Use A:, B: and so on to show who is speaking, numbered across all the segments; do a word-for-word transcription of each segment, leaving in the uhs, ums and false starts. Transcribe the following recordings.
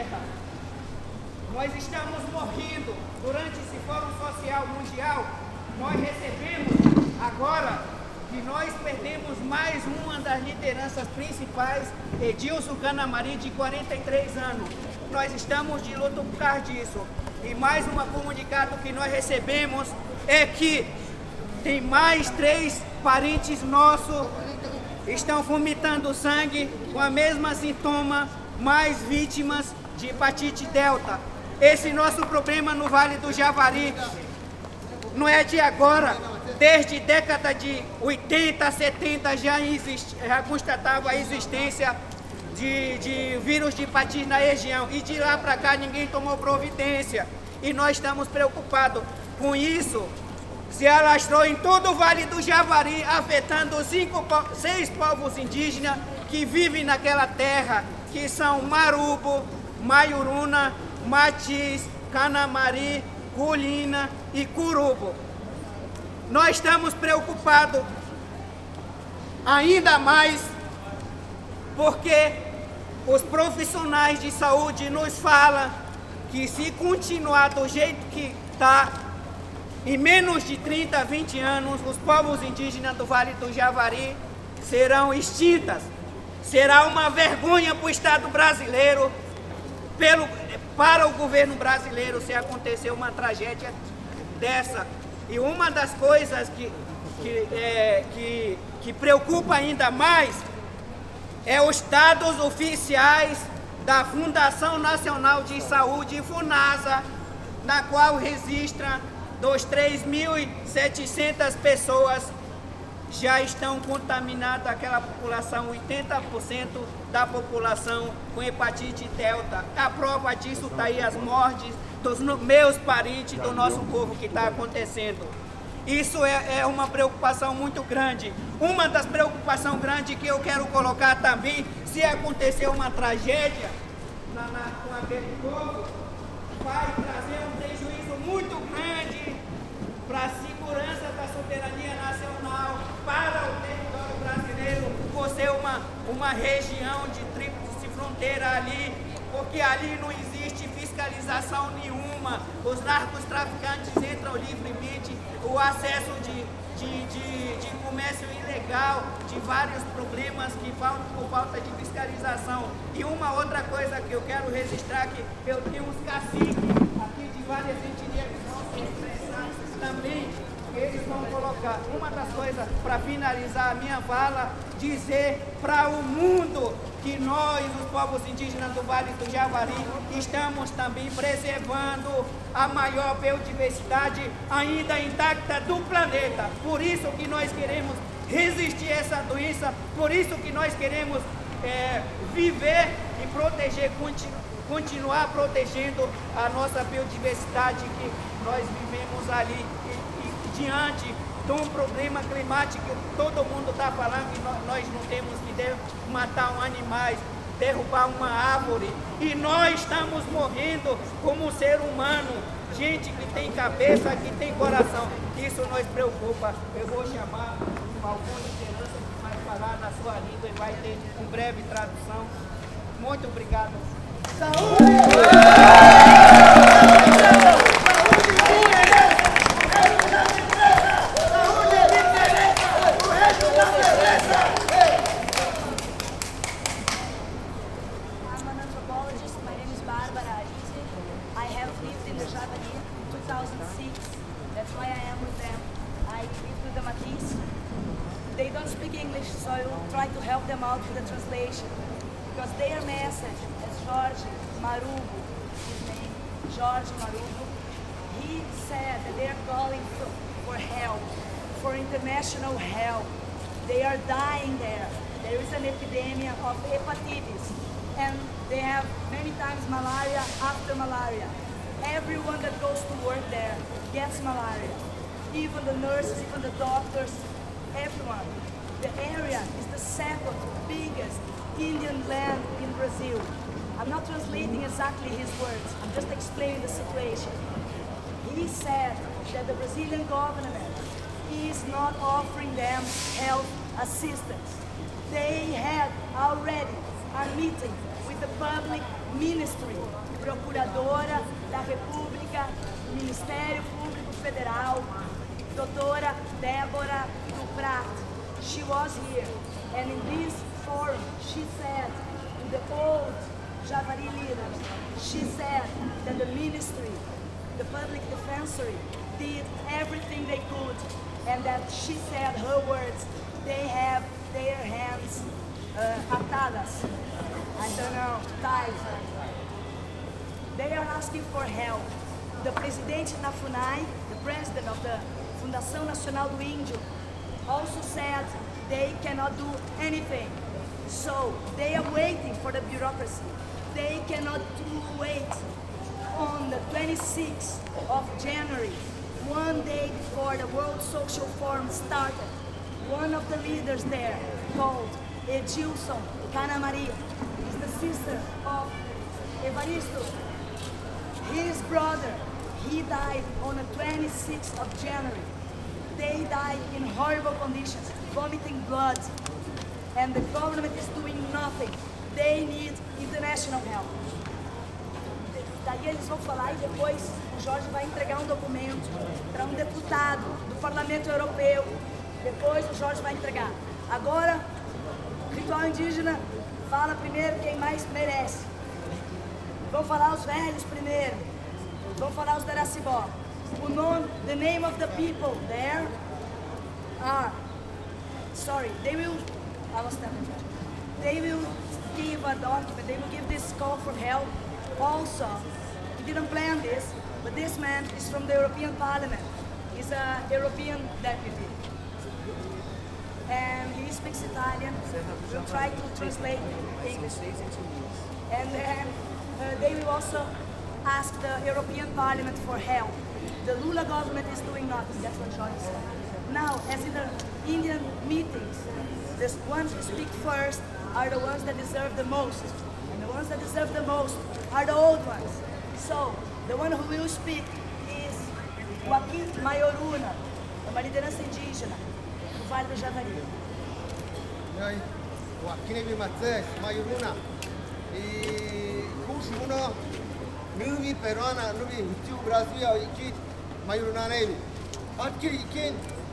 A: terra. Nós estamos morrendo. Durante esse Fórum Social Mundial, nós recebemos agora que nós perdemos mais uma das lideranças principais, Edilson Canamari, de quarenta e três anos. Nós estamos de luto por causa disso. E mais um comunicado que nós recebemos é que tem mais três parentes nossos estão vomitando sangue com a mesma sintoma, mais vítimas de hepatite delta. Esse nosso problema no Vale do Javari não é de agora. Desde década de oitenta, setenta já, existe, já constatava a existência de, de vírus de hepatite na região. E de lá para cá ninguém tomou providência. E nós estamos preocupados com isso. Se alastrou em todo o Vale do Javari, afetando cinco, seis povos indígenas que vivem naquela terra, que são Marubo, Maiuruna, Matiz, Canamari, Culina e Curubo. Nós estamos preocupados ainda mais porque os profissionais de saúde nos falam que se continuar do jeito que está, em menos de trinta, vinte anos, os povos indígenas do Vale do Javari serão extintas. Será uma vergonha para o Estado brasileiro, pelo, para o governo brasileiro, se acontecer uma tragédia dessa. E uma das coisas que, que, é, que, que preocupa ainda mais é os dados oficiais da Fundação Nacional de Saúde, FUNASA, na qual registra dos três mil e setecentas pessoas já estão contaminadas, aquela população, oitenta por cento da população com hepatite delta. A prova disso está aí as mortes dos meus parentes, do nosso povo que está acontecendo. Isso é, é uma preocupação muito grande. Uma das preocupações grandes que eu quero colocar também, se acontecer uma tragédia na, na, com aquele povo, vai trazer um prejuízo muito grande para a segurança da soberania nacional, para o território brasileiro, por ser uma, uma região de tríplice fronteira ali, porque ali não existe fiscalização nenhuma, os narcotraficantes entram livremente, o acesso de, de, de, de comércio ilegal, de vários problemas que faltam por falta de fiscalização. E uma outra coisa que eu quero registrar, que eu tenho uns caciques aqui de várias etnias que vão se expressar também, que eles vão colocar. Uma das coisas, para finalizar a minha fala, dizer para o mundo que nós, os povos indígenas do Vale do Javari, estamos também preservando a maior biodiversidade ainda intacta do planeta. Por isso que nós queremos resistir a essa doença, por isso que nós queremos é, viver e proteger, continu, continuar protegendo a nossa biodiversidade que nós vivemos ali. E, e diante de um problema climático que todo mundo está falando que nós não temos que matar um animal, derrubar uma árvore, e nós estamos morrendo como ser humano, gente que tem cabeça, que tem coração. Isso nos preocupa. Eu vou chamar alguma liderança que vai falar na sua língua e vai ter uma breve tradução. Muito obrigado. Saúde!
B: They don't speak English, so I will try to help them out with the translation. Because their message, as Jorge Marubo, his name, Jorge Marubo, he said that they are calling for, for help, for international help. They are dying there. There is an epidemic of hepatitis, and they have many times malaria after malaria. Everyone that goes to work there gets malaria. Even the nurses, even the doctors, everyone. The area is the second biggest Indian land in Brazil. I'm not translating exactly his words, I'm just explaining the situation. He said that the Brazilian government is not offering them health assistance. They had already a meeting with the Public Ministry, Procuradora da República, Ministério Público Federal, doutora Débora Duprat. She was here, and in this forum, she said to the old Javari leaders, she said that the ministry, the public defensory, did everything they could, and that she said her words, they have their hands uh, atadas, I don't know, tied. They are asking for help. The Presidente na FUNAI, the president of the Fundação Nacional do Índio, also said they cannot do anything. So they are waiting for the bureaucracy. They cannot do wait. On the twenty-sixth of January, one day before the World Social Forum started, one of the leaders there, called Edilson Cana Maria, is the sister of Evaristo. His brother, he died on the twenty-sixth of January. They died in horrible conditions, vomiting blood, and the government is doing nothing. They need international help. Daí eles vão falar e depois o Jorge vai entregar um documento para um deputado do Parlamento Europeu. Depois o Jorge vai entregar. Agora, o ritual indígena fala primeiro quem mais merece. Vão falar os velhos primeiro. Vão falar os da Aracibó. O nome, the name of the people there are, sorry, they will, I was telling you, they will give a document, they will give this call for help. Also, we didn't plan this, but this man is from the European Parliament. He's a European deputy. And he speaks Italian. We'll try to translate English. And then uh, they will also ask the European Parliament for help. The Lula government is doing nothing, that's what Jorge said. Now, as in the Indian meetings, the ones who speak first are the ones that deserve the most. And the ones that deserve the most are the old ones. So, the one who will speak is Joaquim Maioruna, uma liderança indígena do Vale do Javari.
C: Aí, Joaquim Maioruna, e Cuxuna, Nubi Peruana, Nubi Hutu Brasil, aqui Maioruna nele. Aqui quem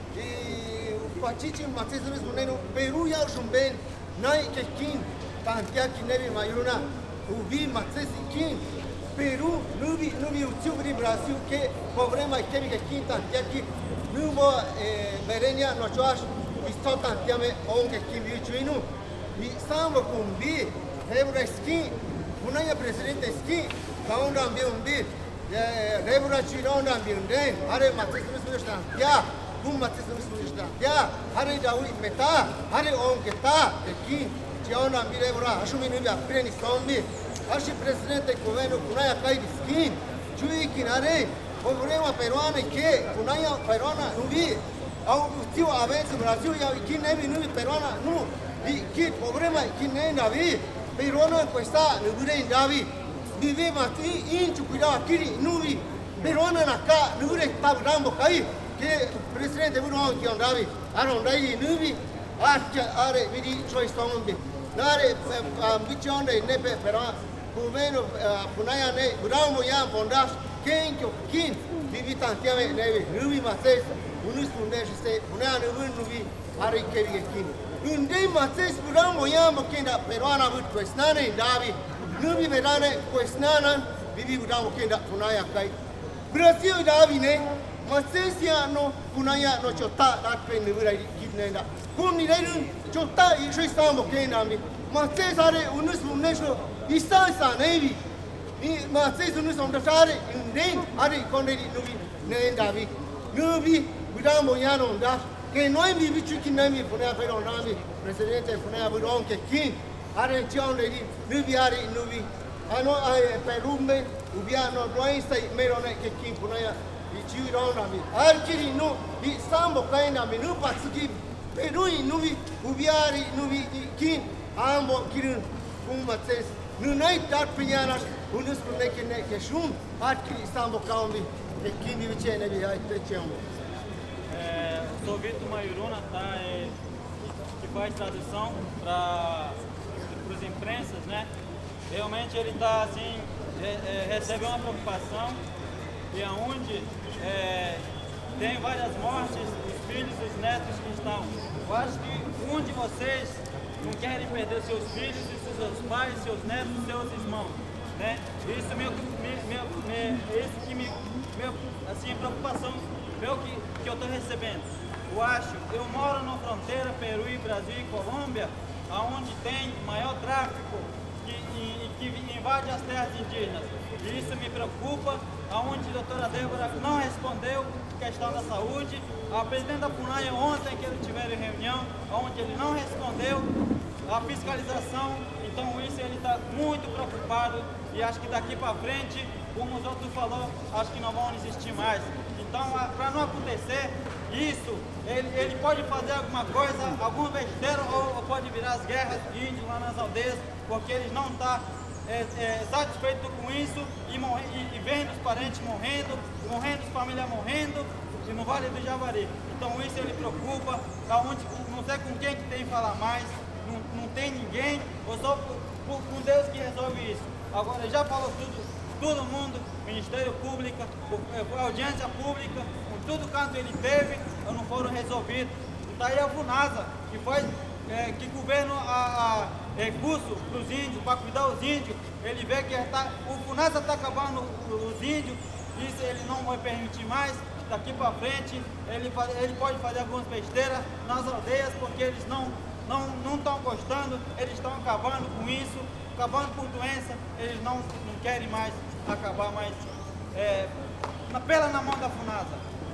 C: e o Pachichi Matheus Nunes Peru já o bem, nai que quem tantia que nele Maioruna, o vi Matheus quem Peru, Nubi Nubi Hutu Brasil que problema que que quem tantia que Nubo Merenia no Josh, estou tantia me onde que vi chuino e sambo com bi, hebra skin, unaya presidente skin. Kaun ram bi umbi, rebura chirão ram bi umde, hare matis mismista, ya, kum matis mismista, ya, hare dawi meta, hare on keta, aqui, chirão ram bi rebura, acho minu bi apreni sombi, acho presidente governo kunaya kai skin, chui kinare, problema peruano que kunaya peruana nubi, au tio avanço Brasil ya que nem nubi peruana nu, e que problema que nem navi, peruano questa nubi navi. Viveva in cuidava aqui nubi Verona na cá nure estava dando cai que presidente Bruno que andava arondai nubi acha are vidi choice tombe nare ambizione ne però governo punaya ne bravo ya bondas quem que quem vivi tantiame ne nubi mates unus pundesh se punaya nubi nubi are que aqui undei mates bravo ya bokinda peruana but questane davi Nubi verane quest'anno vivi udamo che da punaya kai. Brasil davi ne, ma se siano punaya no chotta da prende vurai kidnenda. Come lei chotta i suoi stiamo che nami. Ma se sare unus unesco istanza nevi. Ma se unus on da sare in den ari conde di nubi ne davi. Nubi udamo yano da che noi vivi ci nami punaya per nami. Presidente punaya budon che chi Are John lady, Nubi Ari Nubi, I know I Perumbe, Ubiano, Dwayne, Merone, King Punaya, the Jew on me. Archie no, the Sambo Kaina, Menu Patsuki, Perui Nubi, Ubiari, Nubi, King, Ambo Kirun, Kumates, Nunite that Pianas, Unus Punaki Nekeshum, Archie Sambo County, the King Vichen, I take him.
D: Sou Vitor Maioruna, tá? É, que faz tradução para as imprensas, né? realmente ele está assim, é, é, recebe uma preocupação e aonde é, tem várias mortes, os filhos e os netos que estão. Eu acho que um de vocês não querem perder seus filhos e seus pais, seus netos, seus irmãos, né? Isso me, me, me, me isso que me, meu, assim, preocupação meu que, que eu estou recebendo. Eu acho, eu moro na fronteira Peru e Brasil e Colômbia, aonde tem maior tráfico que, e, que invade as terras indígenas. E isso me preocupa, aonde a doutora Débora não respondeu questão da saúde. A presidente da FUNAI ontem que eles tiveram reunião, onde ele não respondeu a fiscalização. Então isso ele está muito preocupado e acho que daqui para frente, como os outros falou, acho que não vão existir mais. Então, para não acontecer isso, ele, ele pode fazer alguma coisa, algum besteira, ou, ou pode virar as guerras índios lá nas aldeias, porque eles não estão é, é, satisfeitos com isso e, morre, e, e vendo os parentes morrendo, morrendo, as famílias morrendo, e no Vale do Javari. Então isso ele preocupa, aonde, não sei com quem que tem que falar mais, não, não tem ninguém, ou só com Deus que resolve isso. Agora já falou tudo. Todo mundo, Ministério Público, audiência pública, com tudo quanto ele teve, não foram resolvidos. Está aí a FUNASA, que faz, é, que governo a, a recursos para os índios, para cuidar dos índios. Ele vê que tá, o FUNASA está acabando os índios, isso ele não vai permitir mais. Daqui para frente, ele, ele pode fazer algumas besteiras nas aldeias, porque eles não não não estão gostando, eles estão acabando com isso, acabando por doença, eles não, não querem mais acabar mais é, na pela na mão da FUNASA.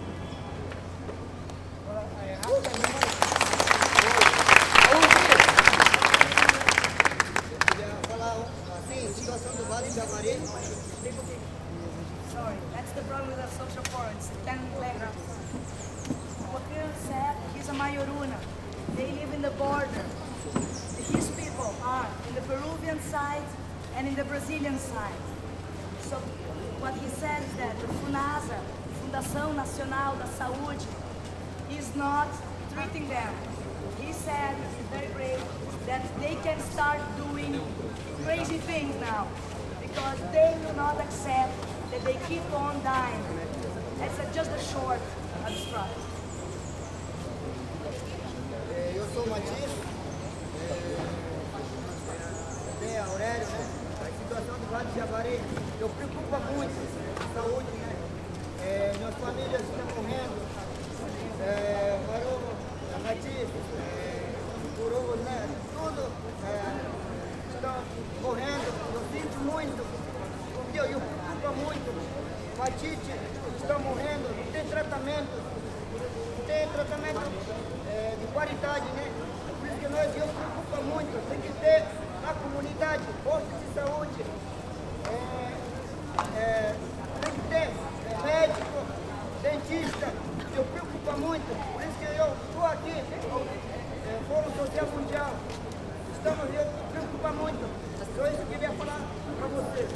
B: Sorry, that's the problem with the social forums. Ten playgrounds. Porque said he's a Mayoruna. They live in the border. His people are in the Peruvian side and in the Brazilian side. So what he said is that the FUNASA, Fundação Nacional da Saúde, is not treating them. He said, very brave, that they can start doing crazy things now because they will not accept that they keep on dying. That's a, just a short abstract.
C: Eu sou o Matias, é, Aurélio, né? A situação do Vale do Javari eu preocupa muito a saúde, né? É, minhas famílias estão morrendo, é, Marubo, Matias, é, Urubu, né? Tudo é, estão morrendo, eu sinto muito, porque eu, eu preocupa muito. Matite estão morrendo, não tem tratamento, não tem tratamento é, de qualidade, né? Por isso que nós, eu preocupa muito, tem que ter na comunidade, posto de saúde, é, é, tem que ter é, médico, dentista, eu preocupa muito, por isso que eu estou aqui, é, Fórum Social Mundial, estamos, eu preocupa muito, então isso que eu queria falar para vocês.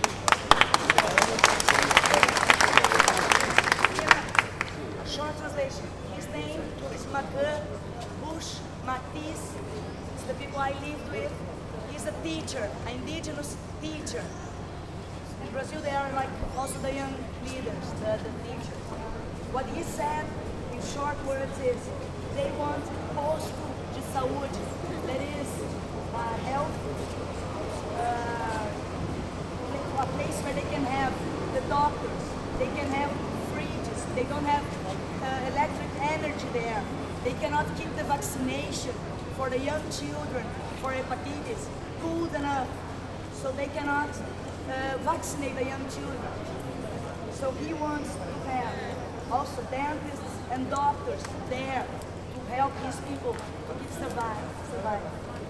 B: Short translation. His name is Macan Bush Matiz. It's the people I lived with. He's a teacher, an indigenous teacher. In Brazil, they are like also the young leaders, the, the teachers. What he said in short words is they want posto de saúde, that is uh, health, uh, a place where they can have the doctors, they can have fridges, they don't have uh, electric energy there, they cannot keep the vaccination for the young children for hepatitis cool enough, so they cannot uh, vaccinate the young children. So he wants to have also dentists and doctors there to help these people to keep survive, survive.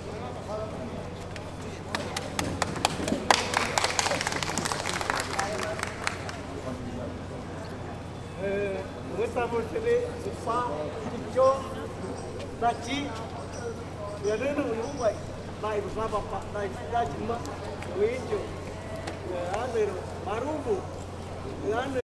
E: Estamos de pá, yo, daqui, e ali no Uruguai, lá em Lava, na cidade de Índio, Marubo,